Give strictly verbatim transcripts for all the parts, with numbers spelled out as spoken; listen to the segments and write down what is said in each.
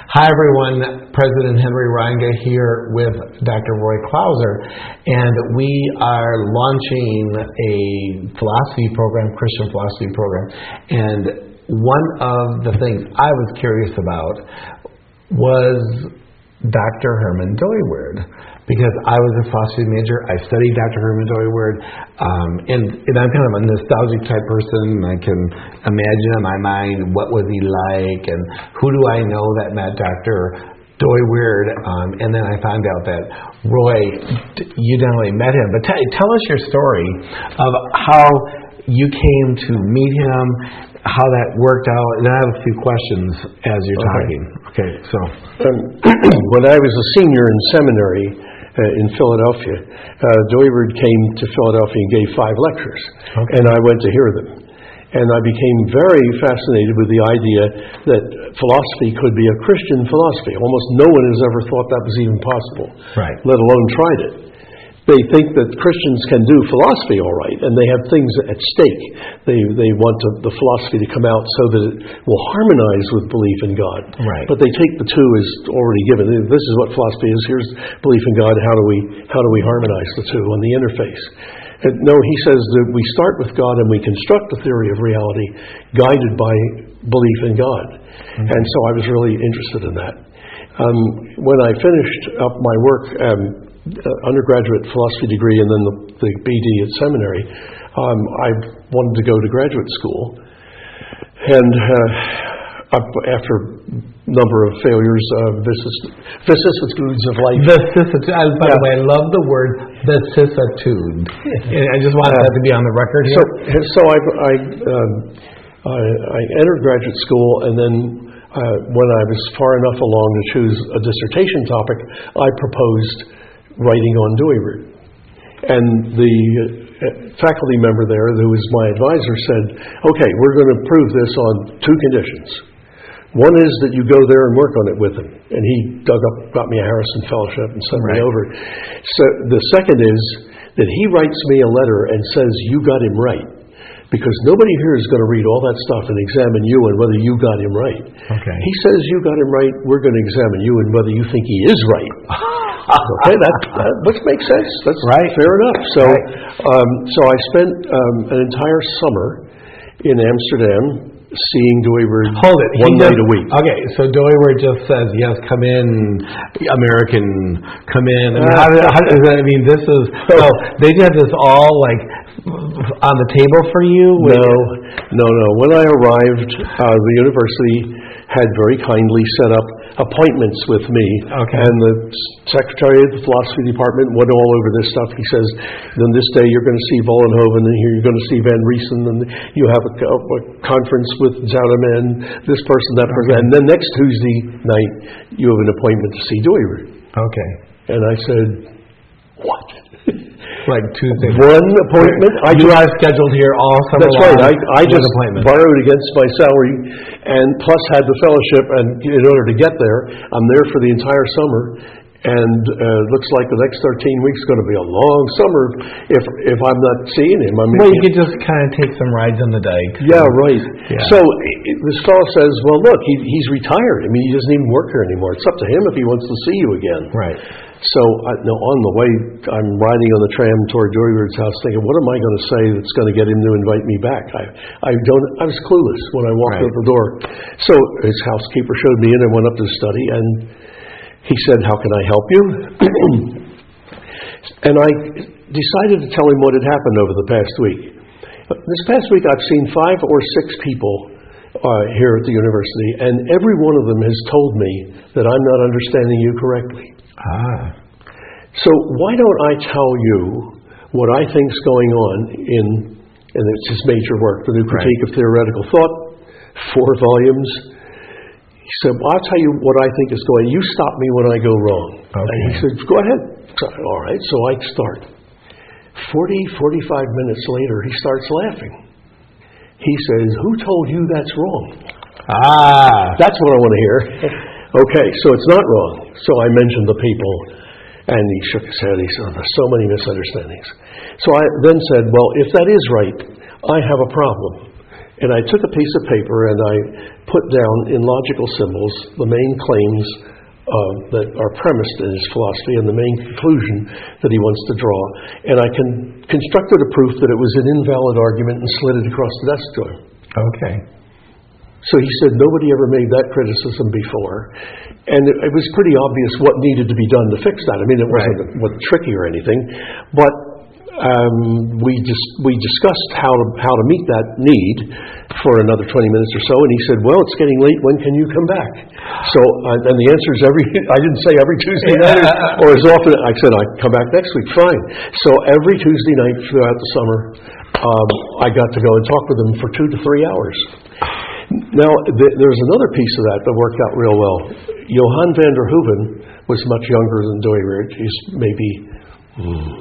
Hi everyone, President Henry Reinga here with Doctor Roy Clauser, and we are launching a philosophy program, Christian philosophy program, and one of the things I was curious about was Doctor Herman Dooyeweerd, because I was a philosophy major. I studied Doctor Herman Dooyeweerd, um, and, and I'm kind of a nostalgic type person. I can imagine in my mind what was he like, and who do I know that met Doctor Dooyeweerd, um, and then I found out that Roy, you not only met him, but t- tell us your story of how you came to meet him, how that worked out, and I have a few questions as you're okay. talking. Okay, so um, when I was a senior in seminary uh, in Philadelphia, uh, Dooyeweerd came to Philadelphia and gave five lectures, okay. and I went to hear them. And I became very fascinated with the idea that philosophy could be a Christian philosophy. Almost no one has ever thought that was even possible, right. let alone tried it. They think that Christians can do philosophy all right, and they have things at stake. They they want to, the philosophy to come out so that it will harmonize with belief in God. Right. But they take the two as already given. This is what philosophy is. Here's belief in God. How do we how do we harmonize the two on the interface? And no, he says that we start with God and we construct the theory of reality guided by belief in God. Mm-hmm. And so I was really interested in that. Um, when I finished up my work, um, uh, undergraduate philosophy degree and then the, the B D at seminary, um, I wanted to go to graduate school. And uh, after a number of failures, uh, vicissitudes of life. Vicissitude. Uh, by yeah. the way, I love the word vicissitude. I just wanted uh, that to be on the record here. So, so I, I, um, I, I entered graduate school, and then uh, when I was far enough along to choose a dissertation topic, I proposed writing on Dooyeweerd. And the uh, faculty member there, who was my advisor, said, okay, we're going to prove this on two conditions. One is that you go there and work on it with him. And he dug up, got me a Harrison Fellowship and sent right. me over. So the second is that he writes me a letter and says, you got him right. Because nobody here is going to read all that stuff and examine you and whether you got him right. Okay. He says, you got him right, we're going to examine you and whether you think he is right. Okay, that, that which makes sense. That's right. fair enough. So, right. um, so I spent um, an entire summer in Amsterdam seeing Dooyeweerd Hold it. one he night just, a week. Okay, so Dooyeweerd just says, yes, come in, American, come in. I mean, how, how does that, I mean, this is, so they did this all like on the table for you? No, no, no. When I arrived, uh, the university had very kindly set up appointments with me. Okay. And the secretary of the philosophy department went all over this stuff. He says, then this day you're going to see Vollenhoven, and here you're going to see Van Riesen, and you have a, a conference with Zoutman, this person, that person. Okay. And then next Tuesday night, you have an appointment to see Dooyeweerd. Okay. And I said, what? Like Tuesday. One appointment. I you just, are scheduled here all summer That's long. right. I, I just borrowed against my salary, and plus had the fellowship. And in order to get there, I'm there for the entire summer. And uh, looks like the next thirteen weeks is going to be a long summer if if I'm not seeing him. I mean, well, you could just kind of take some rides on the dike. Yeah, right. Yeah. So it, this fellow says, well, look, he, he's retired. I mean, he doesn't even work here anymore. It's up to him if he wants to see you again. Right. So uh, no, on the way, I'm riding on the tram toward Dooyeweerd's house thinking, what am I going to say that's going to get him to invite me back? I I don't. I was clueless when I walked right. out the door. So his housekeeper showed me in and went up to the study, and he said, how can I help you? And I decided to tell him what had happened over the past week. This past week I've seen five or six people uh, here at the university, and every one of them has told me that I'm not understanding you correctly. Ah. So why don't I tell you what I think's going on in, and it's his major work, The New Critique right. of Theoretical Thought, four volumes. He said, well, I'll tell you what I think is going on. You stop me when I go wrong. Okay. And he said, go ahead. So, all right, so I start. forty, forty-five minutes later, he starts laughing. He says, who told you that's wrong? Ah. That's what I want to hear. Okay, so it's not wrong. So I mentioned the people, and he shook his head. He said, there's so many misunderstandings. So I then said, well, if that is right, I have a problem. And I took a piece of paper and I put down in logical symbols the main claims uh, that are premised in his philosophy and the main conclusion that he wants to draw. And I con- constructed a proof that it was an invalid argument and slid it across the desk to him. Okay. So he said nobody ever made that criticism before. And it, it was pretty obvious what needed to be done to fix that. I mean, it wasn't, Right. wasn't tricky or anything. But um, we just we discussed how to how to meet that need for another twenty minutes or so. And he said, well, it's getting late. When can you come back? So, uh, and the answer is every, I didn't say every Tuesday night or, or as often. I said, I'd come back next week. Fine. So every Tuesday night throughout the summer, um, I got to go and talk with him for two to three hours. Now, th- there's another piece of that that worked out real well. Johann van der Hoeven was much younger than Dooyeweerd. He's maybe hmm,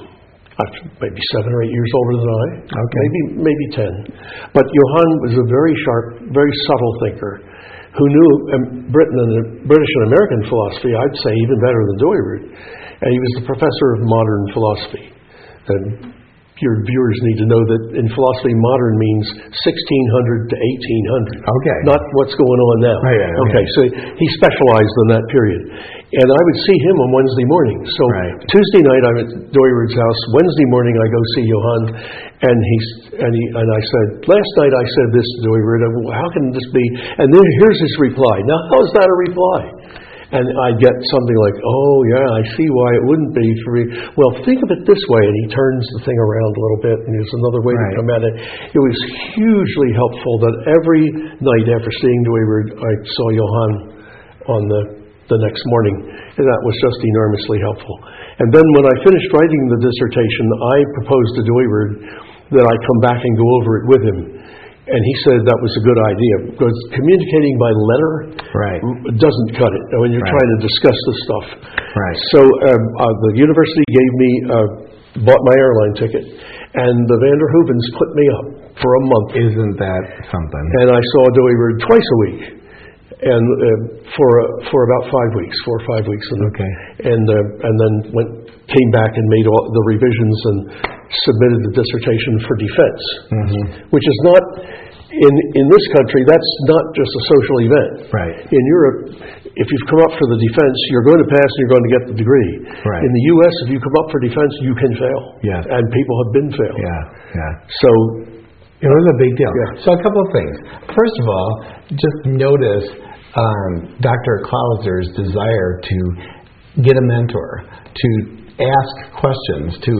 maybe seven or eight years older than I. Okay. Maybe maybe ten. But Johann was a very sharp, very subtle thinker who knew um, Britain and the British and American philosophy, I'd say, even better than Dooyeweerd. And he was the professor of modern philosophy. And your viewers need to know that in philosophy, modern means sixteen hundred to eighteen hundred. Okay. Not what's going on now. Right, right, okay, so he specialized in that period. And I would see him on Wednesday morning. So Right. Tuesday night, I'm at Dooyeweerd's house. Wednesday morning, I go see Johann. And, he's, and, he, and I said, last night I said this to Dooyeweerd. How can this be? And then here's his reply. Now, how is that a reply? And I get something like, oh, yeah, I see why it wouldn't be for me. Well, think of it this way. And he turns the thing around a little bit, and there's another way Right. to come at it. It was hugely helpful that every night after seeing Dooyeweerd, I saw Johann on the, the next morning. And that was just enormously helpful. And then when I finished writing the dissertation, I proposed to Dooyeweerd that I come back and go over it with him. And he said that was a good idea, because communicating by letter Right. doesn't cut it when you're Right. trying to discuss this stuff. Right. So um, uh, the university gave me, uh, bought my airline ticket, and the van der Hoevens put me up for a month. Isn't that something? And I saw Dooyeweerd twice a week, and uh, for uh, for about five weeks, four or five weeks, and Okay. and uh, and then went came back and made all the revisions and submitted the dissertation for defense, Mm-hmm. which is not in in this country. That's not just a social event. Right. In Europe, if you've come up for the defense, you're going to pass and you're going to get the degree. Right. In the U S, if you come up for defense, you can fail. Yes. And people have been failed. Yeah, yeah. So It was a big deal. Yeah. So a couple of things. First of all, just notice um, Doctor Clauser's desire to get a mentor, to ask questions, to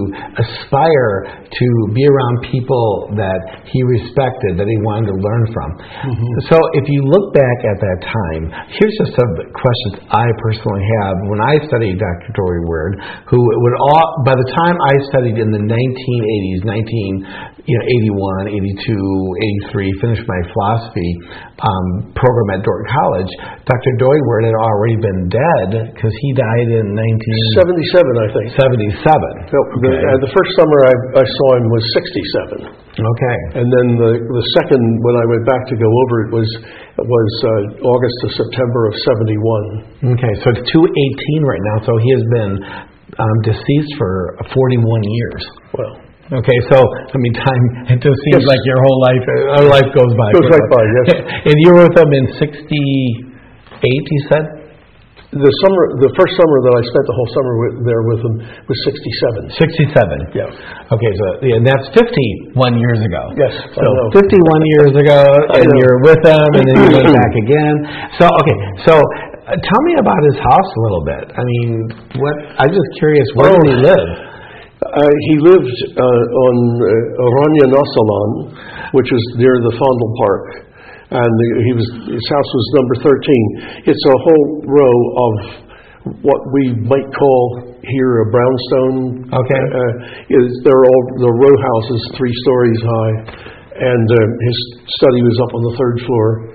aspire to be around people that he respected, that he wanted to learn from. Mm-hmm. So if you look back at that time, here's just some questions I personally have when I studied Doctor Dooyeweerd, who would all, by the time I studied in the nineteen eighties, nineteen, you know, eighty-one, eighty-two, eighty-three, finished my philosophy um, program at Dordt College, Doctor Dooyeweerd had already been dead because he died in nineteen seventy-seven, I think. seventy-seven. No, the, Okay. uh, the first summer I, I saw him was sixty-seven, Okay. and then the the second when I went back to go over it was was uh, August to September of seventy-one. Okay, so it's two eighteen right now, so he has been um, deceased for forty-one years. Well, Okay, so, I mean, time, it just seems Yes. like your whole life, our life goes by. Goes right by, yes. And you were with him in sixty-eight, you said? the summer, the first summer that I spent the whole summer with, there with him was sixty-seven. sixty-seven. Yeah. Okay, so yeah, and that's fifty-one years ago. Yes, I So know. fifty-one years ago, I and know. you're with him, and then you went back again. So, okay, so uh, tell me about his house a little bit. I mean, what? I'm just curious, where Oh. did he live? Uh, he lived uh, on uh, Oranje Nassaulaan, which is near the Vondel Park, and he was his house was number thirteen. It's a whole row of what we might call here a brownstone. Okay. Uh, is they're all the row houses, three stories high, and uh, his study was up on the third floor.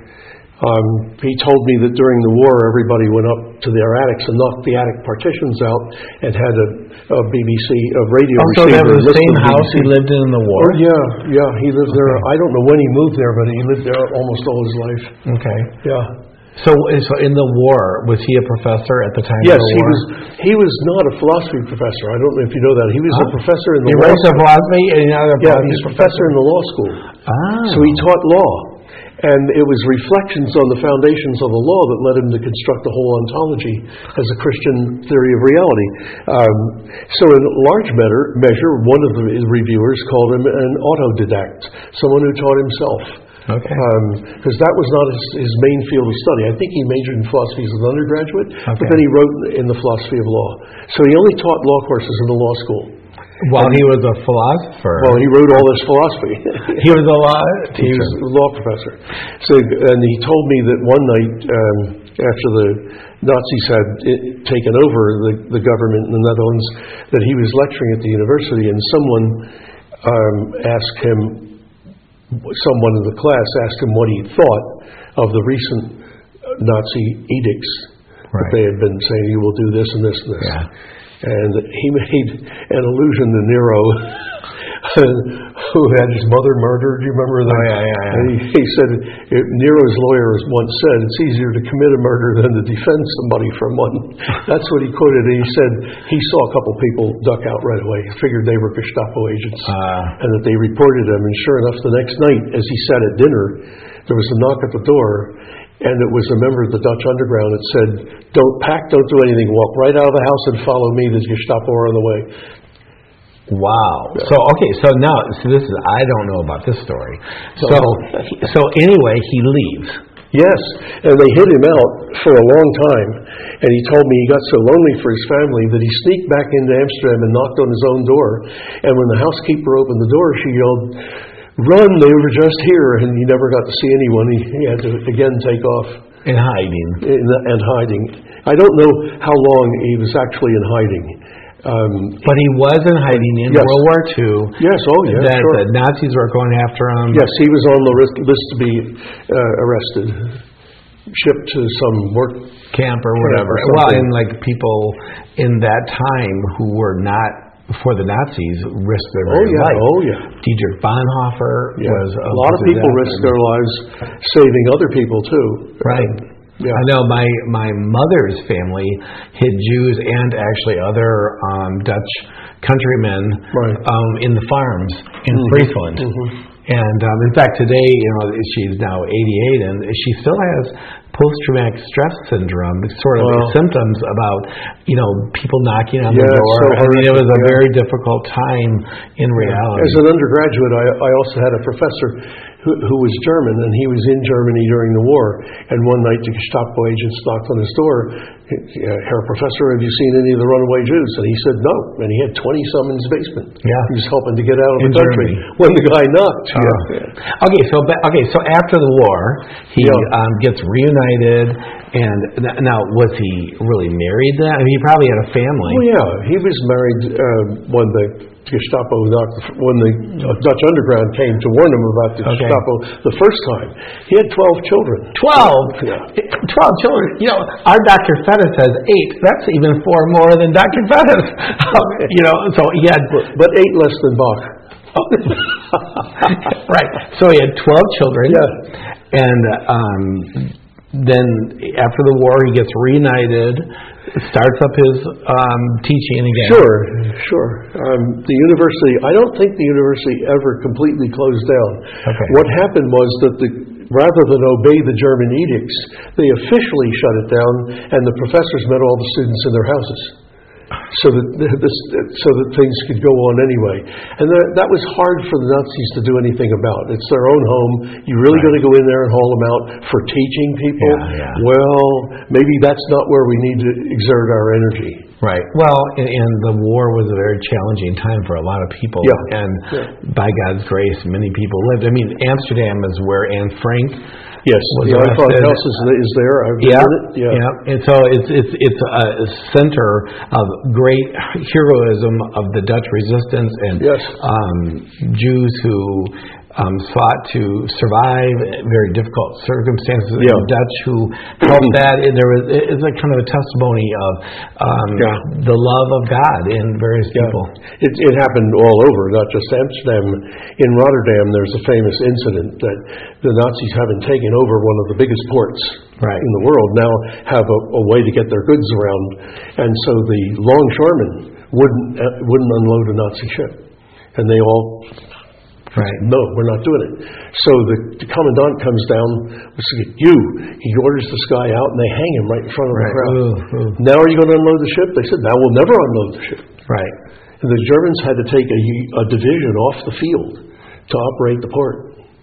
Um, he told me that during the war, everybody went up to their attics and knocked the attic partitions out and had a, a B B C, a radio Oh, so receiver. that was the listening same to house B B C. he lived in in the war? Oh, yeah, yeah. He lived there. I don't know when he moved there, but he lived there almost all his life. Okay. Yeah. So, so in the war, was he a professor at the time Yes, of the he war? was. He was not a philosophy professor. I don't know if you know that. He was Huh? a professor in the He law wrote school. philosophy and another Yeah, he's a professor in the law school. Ah. So he taught law. And it was reflections on the foundations of the law that led him to construct the whole ontology as a Christian theory of reality. Um, so in large measure, measure, one of the reviewers called him an autodidact, someone who taught himself. Okay. Because um, that was not his, his main field of study. I think he majored in philosophy as an undergraduate, okay. but then he wrote in the philosophy of law. So he only taught law courses in the law school. While he was a philosopher. Well, he wrote all this philosophy. He was a law teacher. He was a law professor. So, and he told me that one night um, after the Nazis had it, taken over the, the government in the Netherlands, that he was lecturing at the university, and someone um, asked him, someone in the class asked him what he thought of the recent Nazi edicts right. that they had been saying, you will do this and this and this. Yeah. And he made an allusion to Nero, who had his mother murdered. Do you remember that? Oh, yeah, yeah, yeah. And he, he said, Nero's lawyer once said, it's easier to commit a murder than to defend somebody from one. That's what he quoted. And he said he saw a couple people duck out right away. He figured they were Gestapo agents uh, and that they reported them. And sure enough, the next night, as he sat at dinner, there was a knock at the door. And it was a member of the Dutch Underground that said, don't pack, don't do anything, walk right out of the house and follow me, there's Gestapo on the way. Wow. Yeah. So, okay, so now, so this is, I don't know about this story. So, so anyway, he leaves. Yes, and they hid him out for a long time. And he told me he got so lonely for his family that he sneaked back into Amsterdam and knocked on his own door. And when the housekeeper opened the door, she yelled, run, they were just here, and he never got to see anyone. He, he had to again take off. In hiding. In, and hiding. I don't know how long he was actually in hiding. Um, but he was in hiding in yes. World War Two. Yes, oh yeah, that sure. the Nazis were going after him. Yes, he was on the list, list to be uh, arrested, shipped to some work camp or whatever. Or well, and like people in that time who were not before the Nazis risked their oh, very yeah, life. Oh yeah, Dietrich Bonhoeffer yeah. was a lot of people risked their lives saving other people too. Right. Yeah. I know my my mother's family hid Jews and actually other um, Dutch countrymen right. um, in the farms in mm-hmm. Friesland. Mm-hmm. And um, in fact, today, you know, she's now eighty-eight, and she still has post-traumatic stress syndrome, sort of wow. symptoms about, you know, people knocking on yeah, the door. So I mean, it was a yeah. very difficult time in reality. As an undergraduate, I, I also had a professor who, who was German, and he was in Germany during the war. And one night, the Gestapo agents knocked on his door. Herr Professor, have you seen any of the runaway Jews? And he said no, and he had twenty-some in his basement. Yeah, he was helping to get out of in the country Germany. when the guy knocked. Uh, yeah. Okay, so okay, so after the war, he yeah. um, gets reunited. And now, was he really married then? I mean, he probably had a family. Oh yeah, he was married uh, when the Gestapo knocked, when the Dutch Underground came to warn him about the okay. Gestapo the first time. He had twelve children. Twelve? Yeah. Twelve children. You know, our Doctor Fettis says eight. That's even four more than Doctor Fettis. You know, so he had, but, but eight less than Bach. Right. So he had twelve children. Yeah. And um, then after the war, he gets reunited, starts up his um, teaching again. Sure, sure. Um, the university, I don't think the university ever completely closed down. Okay. What happened was that the, rather than obey the German edicts, they officially shut it down, and the professors met all the students in their houses. So that this, so that things could go on anyway, and that, that was hard for the Nazis to do anything about. It's their own home. You really right. got to go in there and haul them out for teaching people? Yeah, yeah. Well, maybe that's not where we need to exert our energy. Right. Well, and, and the war was a very challenging time for a lot of people. Yeah. And yeah. by God's grace, many people lived. I mean, Amsterdam is where Anne Frank yes, was the arrested. Eiffel House is, is there. I've yeah. been in it. Yeah. yeah. And so it's it's it's a center of great heroism of the Dutch resistance and yes. um, Jews who Um, fought to survive very difficult circumstances. Yeah. The Dutch who helped that. And there was it's like kind of a testimony of um, yeah. the love of God in various yeah. people. It, it happened all over, not just Amsterdam. In Rotterdam, there's a famous incident that the Nazis, having taken over one of the biggest ports right. in the world, now have a, a way to get their goods around, and so the longshoremen wouldn't uh, wouldn't unload a Nazi ship, and they all Right. No, we're not doing it. So the, the commandant comes down, you, he orders this guy out, and they hang him right in front of Right. the crowd. Ooh, ooh. Now are you going to unload the ship? They said, now we'll never unload the ship. Right. And the Germans had to take a, a division off the field to operate the port.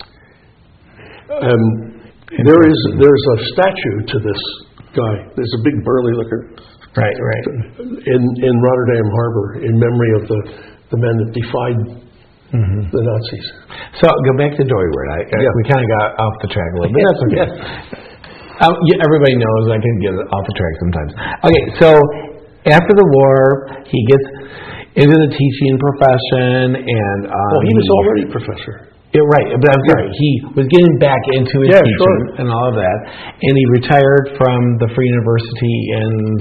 Um, there is there's a statue to this guy. There's a big burly looker Right, right. in in Rotterdam Harbor in memory of the, the men that defied Mm-hmm. the Nazis. So go back to Doory Ward. I, I, Yeah. We kind of got off the track a little bit. Yeah, That's okay. yeah. Um, yeah, everybody knows I can get off the track sometimes. Okay, so after the war, he gets into the teaching profession, and um, Well, he was already professor. Yeah, right, but I'm sorry. He was getting back into his Yeah, teaching sure. and all of that, and he retired from the Free University and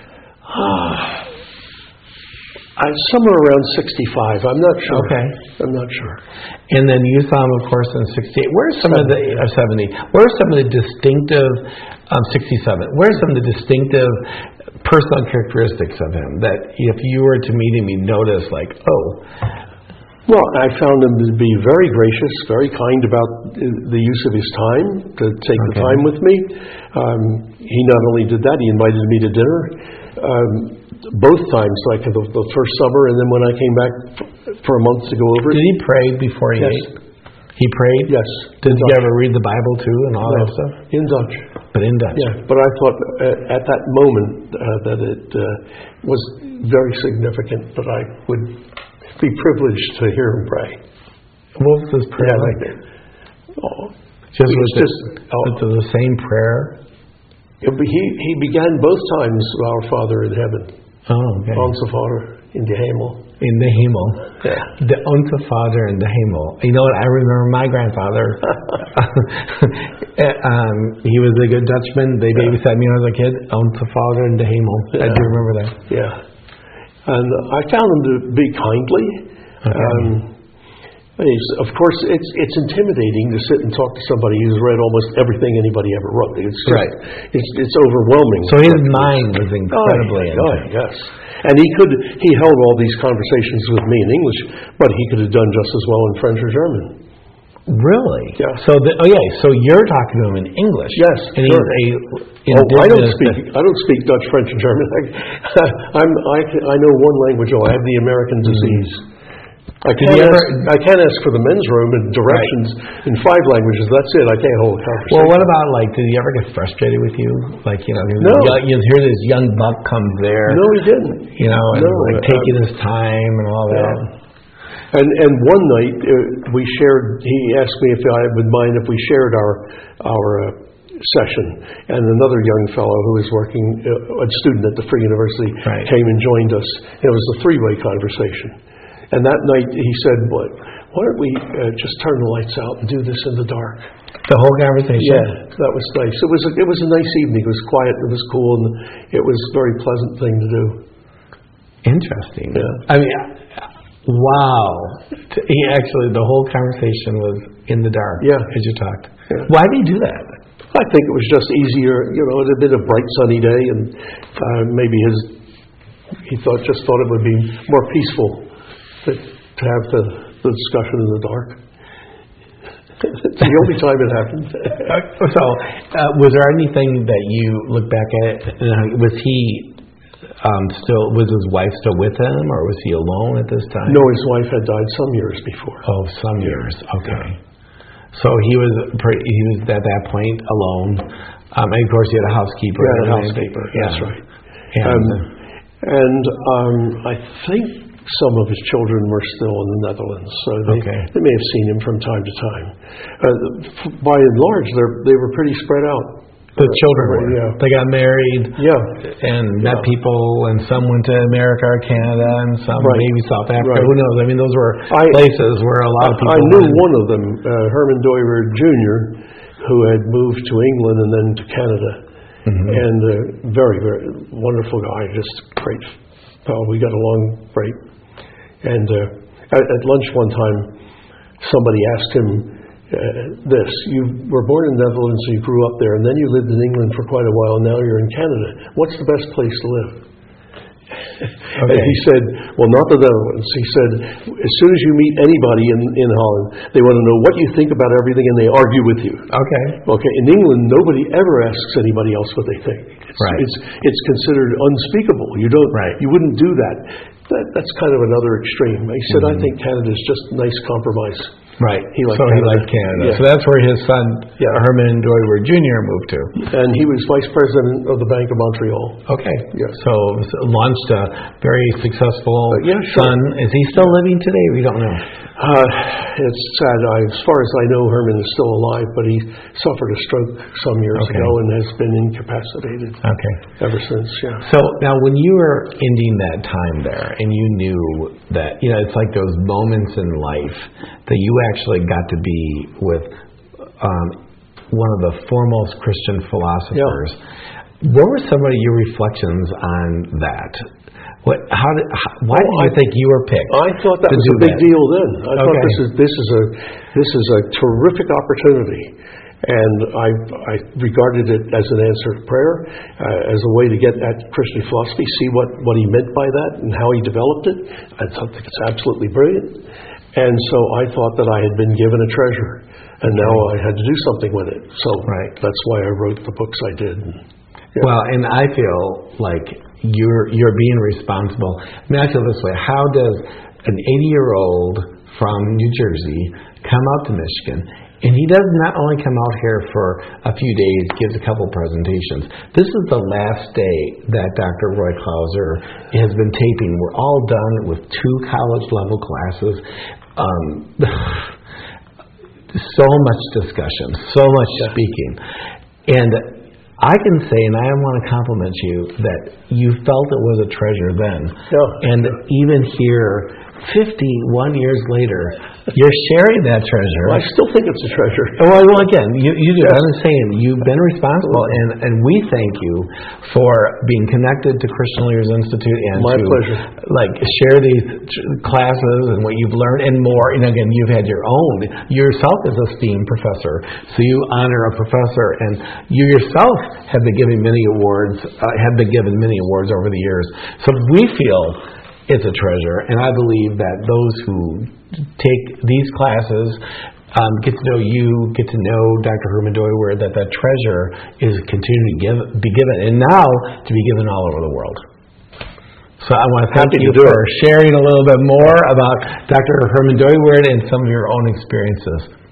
I, somewhere around sixty-five. I'm not sure. Okay. I'm not sure. and then you saw him, of course, in sixty-eight. Where are some of the uh, seventy? Where are some of the distinctive um, sixty-seven? Where are some of the distinctive personal characteristics of him that, if you were to meet him, you'd notice, like, oh, Well, I found him to be very gracious, very kind about the use of his time, to take the Okay. time with me. Um, he not only did that, he invited me to dinner. Um, both times, like the, the first summer, and then when I came back f- for a month to go over did it. he pray before he Yes. ate? He prayed? Yes. Did In he Dutch. ever read the Bible, too, and all that No, stuff? in Dutch. But in Dutch. Yeah, but I thought uh, at that moment uh, that it uh, was very significant that I would be privileged to hear him pray. What was his prayer Yeah, like? Oh, Just it was with the, just- oh. with the same prayer? It- he he began both times, Our Father in heaven, Oh, okay. Onze Vader in the hemel. In the Himmel. Yeah. The Onze Vader in the Himmel. You know what? I remember my grandfather. um, he was a good Dutchman. They babysat me when I was a kid. Onze Vader in the Himmel. I do Yeah. remember that. Yeah, and I found him to be kindly. Okay. Um, he's, of course, it's it's intimidating to sit and talk to somebody who's read almost everything anybody ever wrote. It's just, Right. It's it's overwhelming. So his mind was incredibly Oh, oh, intense. yes. And he could he held all these conversations with me in English, but he could have done just as well in French or German. Really? Yeah. So the, oh yeah. So you're talking to him in English. Yes, And sure. he's a Oh, I don't indigenous- speak. I don't speak Dutch, French, and German. I, I'm, I, can- I know one language. Oh, I have the American disease. I Did can't, you ever- ask, I can't ask for the men's room and directions in five languages. That's it. I can't hold a conversation. Well, what about, like, did he ever get frustrated with you? Like, you know, he was No. young, you hear this young buck comes there. No, he didn't. You know, and No, like uh, taking his time and all that. And and one night uh, we shared. He asked me if I would mind if we shared our our uh, session. And another young fellow who was working, uh, a student at the Free University, Right. came and joined us. It was a three-way conversation. And that night he said, "What? Why don't we uh, just turn the lights out and do this in the dark?" The whole conversation. Yeah, that was nice. It was a, it was a nice evening. It was quiet. It was cool, and it was a very pleasant thing to do. Interesting. Yeah. I mean, wow. T- He actually, the whole conversation was in the dark. Yeah. As you talked. Yeah. Why did he do that? I think it was just easier. You know, it had been a bright sunny day, and uh, maybe his he thought just thought it would be more peaceful to, to have the, the discussion in the dark. It's the only time it happened. So, uh, was there anything that you look back at? Uh, was he um, still? Was his wife still with him, or was he alone at this time? No, his wife had died some years before. Oh, some years. Okay. So he was pre- he was at that point alone, um, and of course he had a housekeeper. Yeah, a and housekeeper. everything. That's Yeah. right. And, Um, and um, I think some of his children were still in the Netherlands, so they, Okay. they may have seen him from time to time. Uh, f- by and large, they they were pretty spread out. the children were. Yeah. They got married Yeah. and met Yeah. people, and some went to America or Canada, and some Right. maybe South Africa. Right. Who knows? I mean, those were I- places where a lot of people. I knew went. one of them, uh, Herman Doyer Junior, who had moved to England and then to Canada. Mhm. And uh, very, very wonderful guy, just great fellow. We got along great. And uh, at, at lunch one time, somebody asked him uh, this: "You were born in the Netherlands, so you grew up there, and then you lived in England for quite a while, and now you're in Canada. What's the best place to live?" And he said, well, not the Netherlands. He said, as soon as you meet anybody in, in Holland, they want to know what you think about everything, and they argue with you. Okay. Okay. In England, nobody ever asks anybody else what they think. It's, Right. It's it's considered unspeakable. You don't. Right. You wouldn't do that. That that's kind of another extreme. He said, Mm-hmm. I think Canada's just a nice compromise. Right. He liked so he Canada. liked Canada. Yeah. So that's where his son, Yeah. Herman Doiwer Junior moved to. And he was vice president of the Bank of Montreal. Okay. Yeah. So, so launched a very successful Uh, yeah, sure. son. Is he still living today? We don't know. Uh, it's sad. I, as far as I know, Herman is still alive, but he suffered a stroke some years Okay. ago and has been incapacitated Okay. ever since. Yeah. So now when you were ending that time there and you knew that, you know, it's like those moments in life that you actually got to be with um, one of the foremost Christian philosophers, what were some of your reflections on that? What? How did? How, why Oh, did you I- think you were picked? I thought that to was do a big that? deal then. I thought Okay. this is this is a this is a terrific opportunity, and I I regarded it as an answer to prayer, uh, as a way to get at Christian philosophy, see what what he meant by that and how he developed it. I thought it's absolutely brilliant, and so I thought that I had been given a treasure, and now I had to do something with it. So Right. that's why I wrote the books I did. Yeah. Well, and I feel like you're you're being responsible. I mean, I feel this way. How does an eighty-year-old from New Jersey come out to Michigan, and he does not only come out here for a few days, gives a couple presentations. This is the last day that Doctor Roy Clauser has been taping. We're all done with two college-level classes. Um, so much discussion, so much Yeah. speaking, and I can say, and I want to compliment you, that you felt it was a treasure then. Yeah. And even here, fifty-one years later, you're sharing that treasure. I still think it's a treasure. Well, well, again, you, you do. Yes. I'm saying you've been responsible, and, and we thank you for being connected to Christian Leaders Institute and My to pleasure. like share these tr- classes and what you've learned and more. And again, you've had your own yourself as a STEAM professor, so you honor a professor, and you yourself have been given many awards. Uh, have been given many awards over the years. So we feel it's a treasure, and I believe that those who take these classes um, get to know you, get to know Doctor Herman Doiwer, that that treasure is continuing to give, be given, and now to be given all over the world. So I want to thank Happy you to do for it. sharing a little bit more about Doctor Herman Doiwer and some of your own experiences.